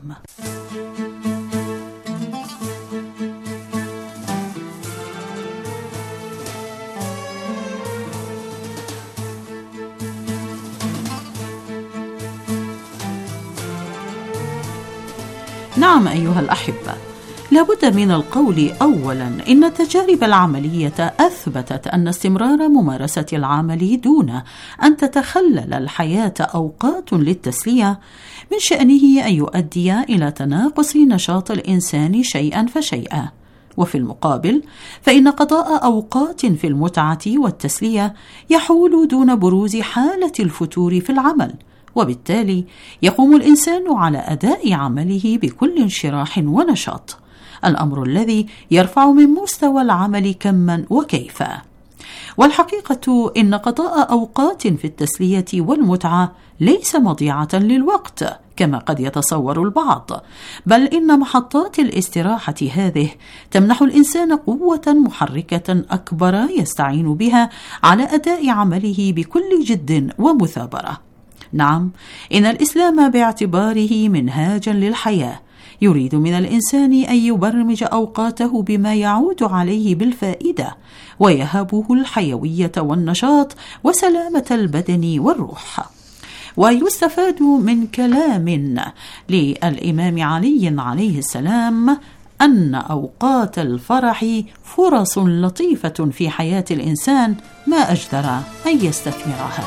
نعم أيها الأحبة، لابد من القول أولا إن التجارب العملية أثبتت أن استمرار ممارسة العمل دون أن تتخلل الحياة أوقات للتسلية من شأنه أن يؤدي إلى تناقص نشاط الإنسان شيئا فشيئا. وفي المقابل فإن قضاء أوقات في المتعة والتسلية يحول دون بروز حالة الفتور في العمل، وبالتالي يقوم الإنسان على أداء عمله بكل انشراح ونشاط، الأمر الذي يرفع من مستوى العمل كما وكيفا. والحقيقة إن قضاء أوقات في التسلية والمتعة ليس مضيعة للوقت كما قد يتصور البعض، بل إن محطات الاستراحة هذه تمنح الإنسان قوة محركة أكبر يستعين بها على أداء عمله بكل جد ومثابرة. نعم، إن الإسلام باعتباره منهاجا للحياة يريد من الإنسان أن يبرمج أوقاته بما يعود عليه بالفائدة ويهبه الحيوية والنشاط وسلامة البدن والروح. ويستفاد من كلام للإمام علي عليه السلام أن أوقات الفرح فرص لطيفة في حياة الإنسان ما أجدر أن يستثمرها.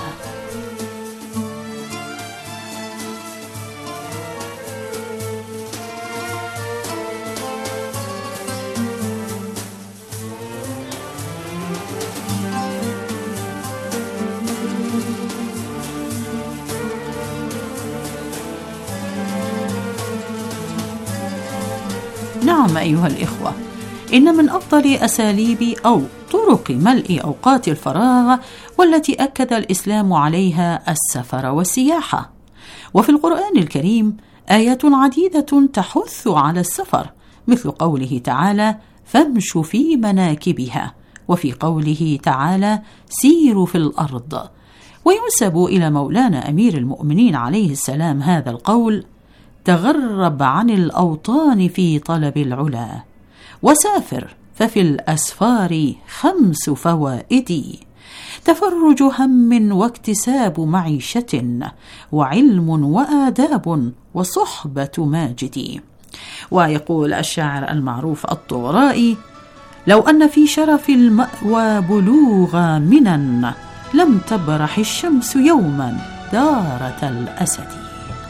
نعم أيها الإخوة، إن من أفضل أساليب أو طرق ملء أوقات الفراغ والتي أكد الإسلام عليها السفر والسياحة. وفي القرآن الكريم آيات عديدة تحث على السفر، مثل قوله تعالى: فامشوا في مناكبها، وفي قوله تعالى: سيروا في الأرض. وينسب إلى مولانا أمير المؤمنين عليه السلام هذا القول: تغرب عن الأوطان في طلب العلا، وسافر ففي الأسفار 5 فوائد: تفرج هم واكتساب معيشة، وعلم وآداب، وصحبة ماجد. ويقول الشاعر المعروف الطغرائي: لو أن في شرف المأوى بلوغ منا، لم تبرح الشمس يوما دارة الأسد.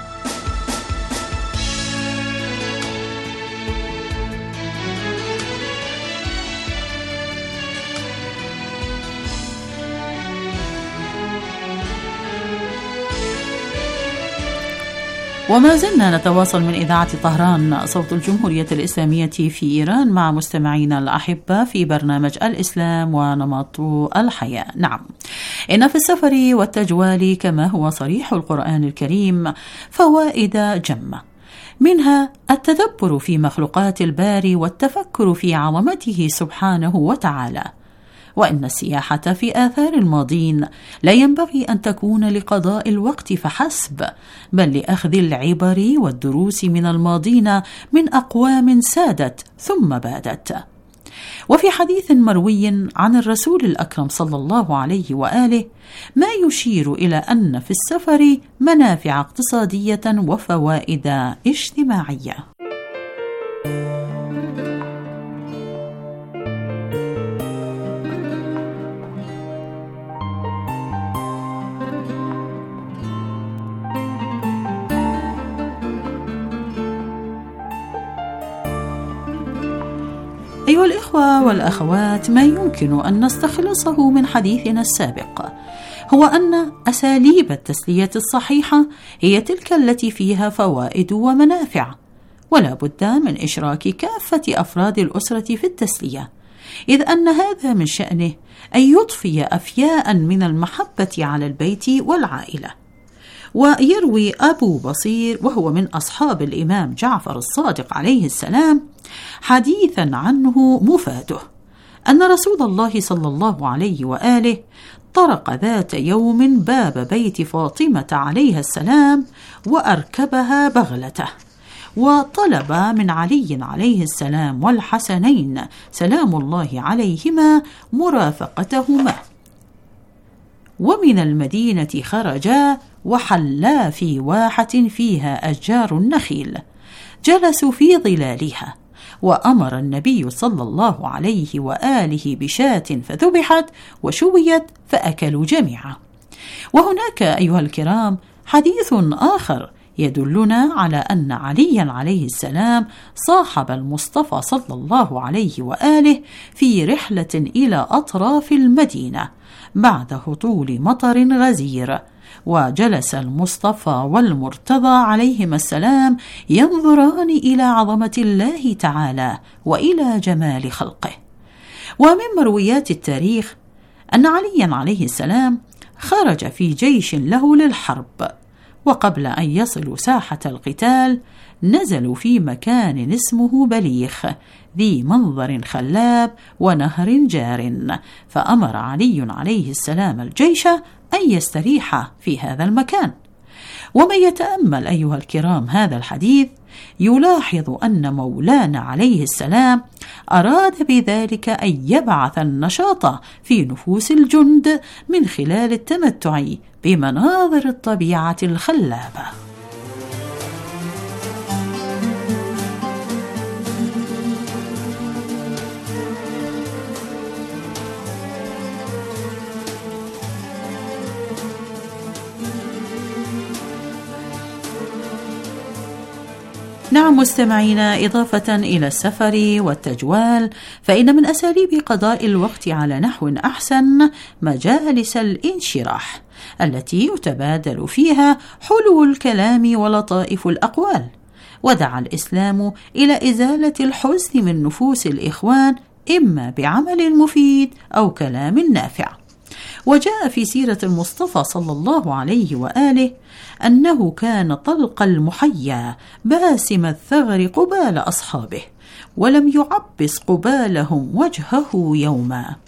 وما زلنا نتواصل من إذاعة طهران صوت الجمهورية الإسلامية في إيران مع مستمعينا الأحبة في برنامج الإسلام ونمط الحياة. نعم، إن في السفر والتجوال كما هو صريح القرآن الكريم فوائد جمة، منها التدبر في مخلوقات الباري والتفكر في عظمته سبحانه وتعالى. وإن السياحة في آثار الماضين لا ينبغي أن تكون لقضاء الوقت فحسب، بل لأخذ العبر والدروس من الماضين من أقوام سادت ثم بادت. وفي حديث مروي عن الرسول الأكرم صلى الله عليه وآله ما يشير إلى أن في السفر منافع اقتصادية وفوائد اجتماعية. أيها الإخوة والأخوات، ما يمكن أن نستخلصه من حديثنا السابق هو أن أساليب التسلية الصحيحة هي تلك التي فيها فوائد ومنافع، ولا بد من إشراك كافة أفراد الأسرة في التسلية، إذ أن هذا من شأنه أن يضفي أفياء من المحبة على البيت والعائلة. ويروي أبو بصير وهو من أصحاب الإمام جعفر الصادق عليه السلام حديثا عنه مفاده أن رسول الله صلى الله عليه وآله طرق ذات يوم باب بيت فاطمة عليها السلام وأركبها بغلته، وطلب من علي عليه السلام والحسنين سلام الله عليهما مرافقتهما. ومن المدينة خرجا وحلا في واحة فيها أشجار النخيل، جلسوا في ظلالها، وأمر النبي صلى الله عليه وآله بشاة فذبحت وشويت فأكلوا جميعا. وهناك أيها الكرام حديث آخر يدلنا على أن عليا عليه السلام صاحب المصطفى صلى الله عليه وآله في رحلة إلى أطراف المدينة بعد هطول مطر غزير، وجلس المصطفى والمرتضى عليهما السلام ينظران إلى عظمة الله تعالى وإلى جمال خلقه. ومن مرويات التاريخ أن عليا عليه السلام خرج في جيش له للحرب، وقبل أن يصلوا ساحة القتال نزلوا في مكان اسمه بليخ ذي منظر خلاب ونهر جار، فأمر علي عليه السلام الجيش أن يستريح في هذا المكان. ومن يتأمل أيها الكرام هذا الحديث يلاحظ أن مولانا عليه السلام أراد بذلك أن يبعث النشاط في نفوس الجند من خلال التمتع بمناظر الطبيعة الخلابة. نعم مستمعينا، إضافة إلى السفر والتجوال فإن من أساليب قضاء الوقت على نحو أحسن مجالس الانشراح التي يتبادل فيها حلو الكلام ولطائف الأقوال. ودعا الإسلام إلى إزالة الحزن من نفوس الإخوان إما بعمل مفيد أو كلام نافع. وجاء في سيرة المصطفى صلى الله عليه وآله أنه كان طلق المحيا باسم الثغر قبال أصحابه، ولم يعبس قبالهم وجهه يوما.